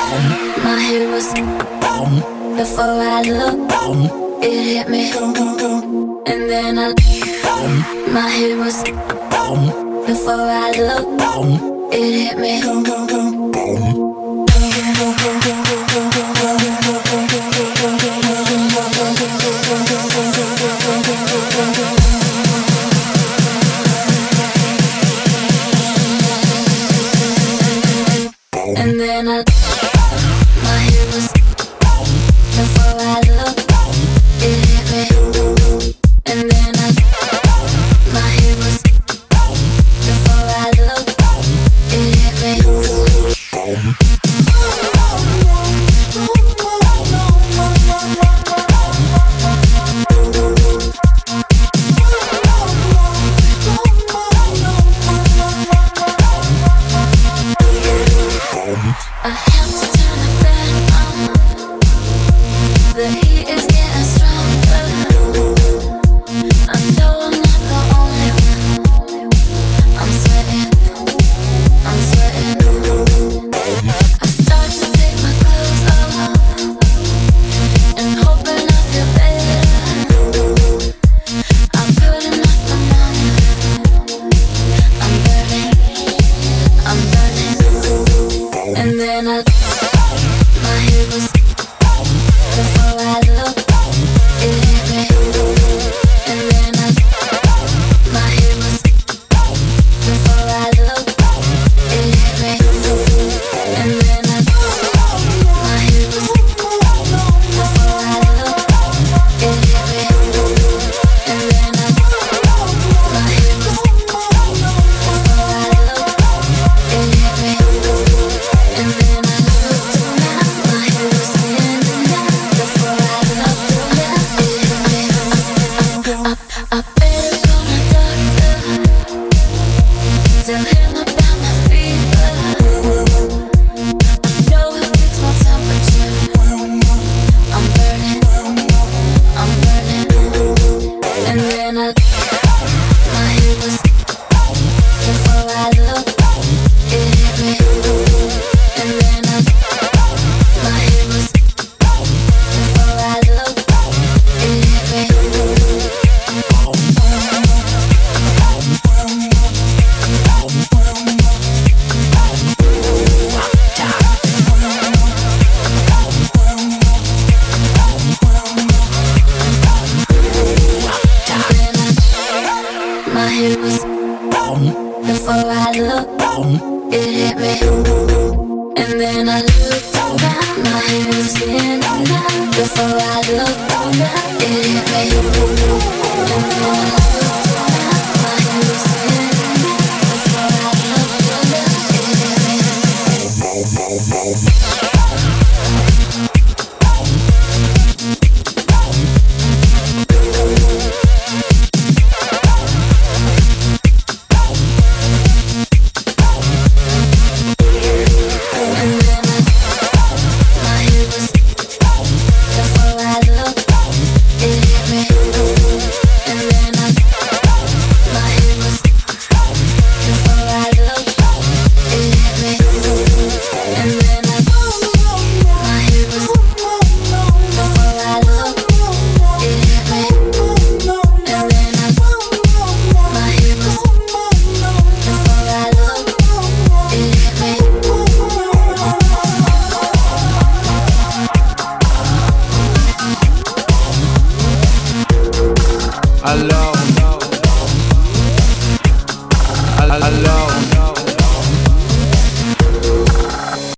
My head was before I looked, it hit me. And then my head was before I looked, it hit me. And then my head was before I looked, it hit me. And then my head was before I looked, it hit me. I have to turn the fan on. The heat is getting stronger. I know I'm not the only one. I'm sweating, I'm sweating. I start to take my clothes off and hoping I feel better. I'm putting up the thermometer. I'm burning, I'm burning. And then my head was before I looked, it hit me. And then my head was before I looked, it hit me. And then my head was before I looked, it hit me. And then my head was before I looked, it hit me. And then I looked around, my head was spinning down. Before I looked around, it hit me. I better call my doctor, tell him about my fever. I know he'll fix my temperature. I'm burning, I'm burning. And then my head was before I looked, it hit me. And then my head was before I looked, it hit me. My head was before I looked, it hit me. And then I looked around, my head was spinning down. Before I looked around, it hit me. And then I looked around, my head was spinning down. Before I looked around, it hit me. And then my head was before I looked, it hit me. And then my head was before I looked, it hit me. And then my head was before I looked, it hit me. And then my head was before I looked, it hit me. Alone.